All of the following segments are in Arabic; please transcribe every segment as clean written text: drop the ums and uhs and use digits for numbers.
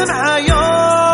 معايا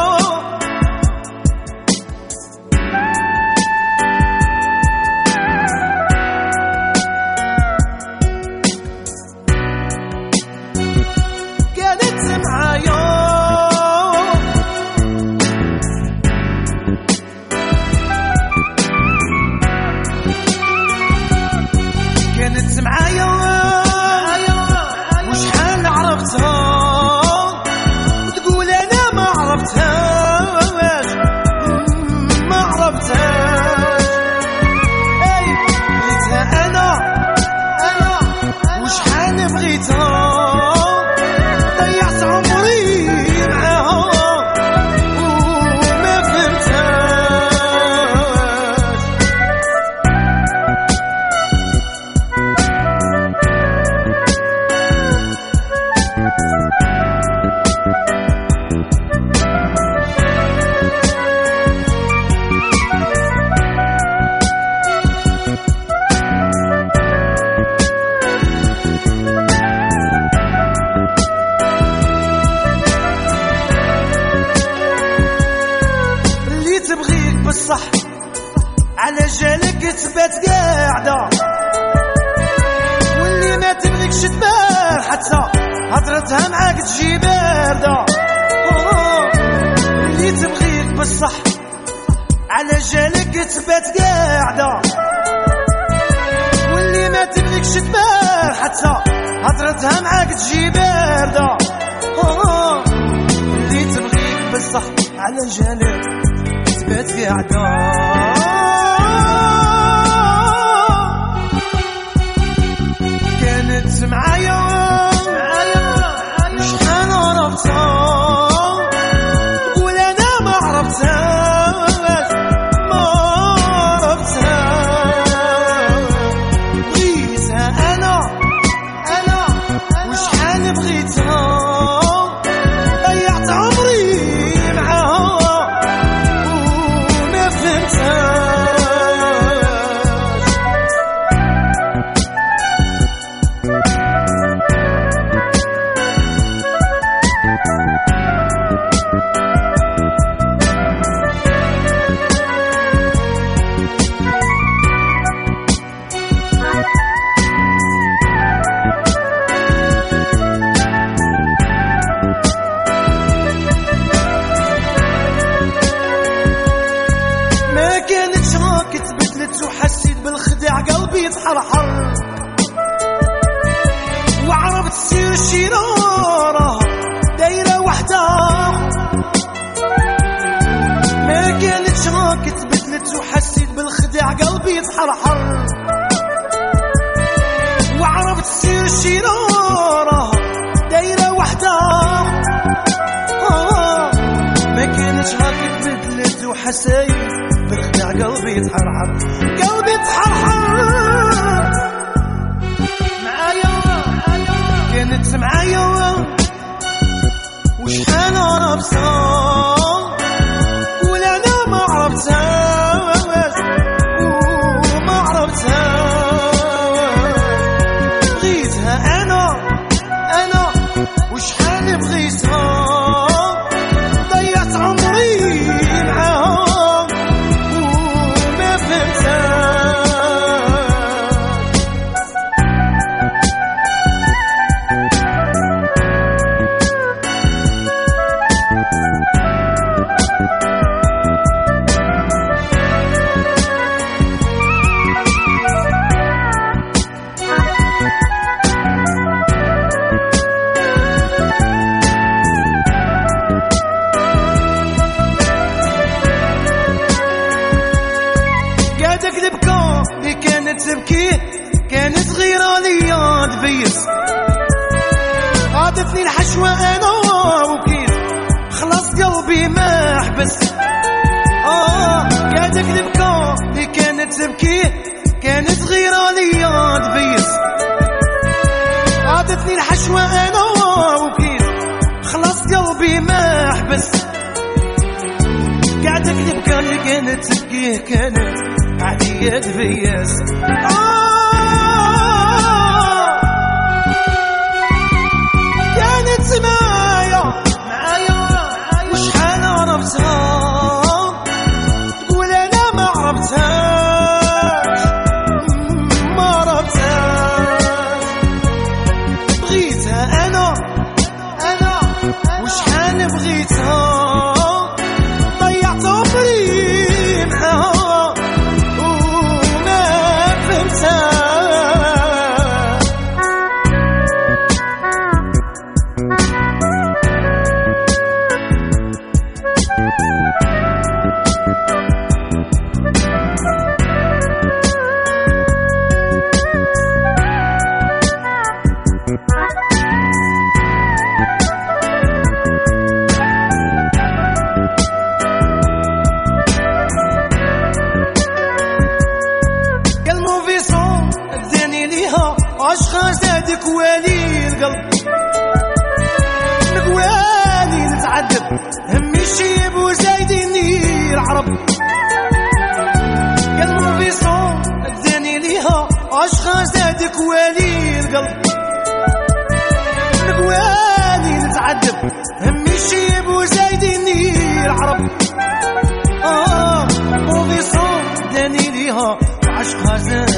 بالصح على جالك تبات قاعدة واللي ما تبغيكش تبان حتى هضرتها معاك تجي باردة اللي تبغيك بالصح على جالك تبات قاعدة واللي ما تبغيكش تبان حتى هضرتها معاك تجي باردة اللي تبغيك بالصح على جالك تبات قاعدة كانت معايا شحال عرفتها تقول انا ما عرفتهاش بغيتها انا وشحال بغيتها ضيعت عمري معاها وما فهمتهاش وحسيت بالخداع قلبي يتحرحر وعرفت تصير شرارة دايرة وحدة ما كانتش راك تبدلت وحسيت بالخداع قلبي يتحرحر وعرفت تصير شرارة دايرة وحدة ما كانتش راك تبدلت وحسيت بالخداع قلبي يتحرحر قلبي يتحرحر معايا كانت معايا وشحال عرفتها ولا انا ما عرفتهاش وما عرفتهاش بغيتها انا وشحال بغيتها ضيعت عمري معاها اللي كانت تبكي كانت غيرة ليا تبيس عادتني الحشوة انا وكيت خلاص قلبي ما حبس قاعدة تبكي اللي كانت تبكي كانت غيرة ليا تبيس عادتني الحشوة انا وكيت خلاص قلبي ما حبس قاعدة تبكي اللي كانت تبكي كانت عادية تبيس كانت معايا عشقها زادك والي القلب مقوالي نتعذب همي الشيب وزايديني العرب قلب بيصون اداني ليها عشقها زادك والي القلب مقوالي نتعذب همي الشيب وزايديني العرب وبيصون اداني ليها عشقها زادك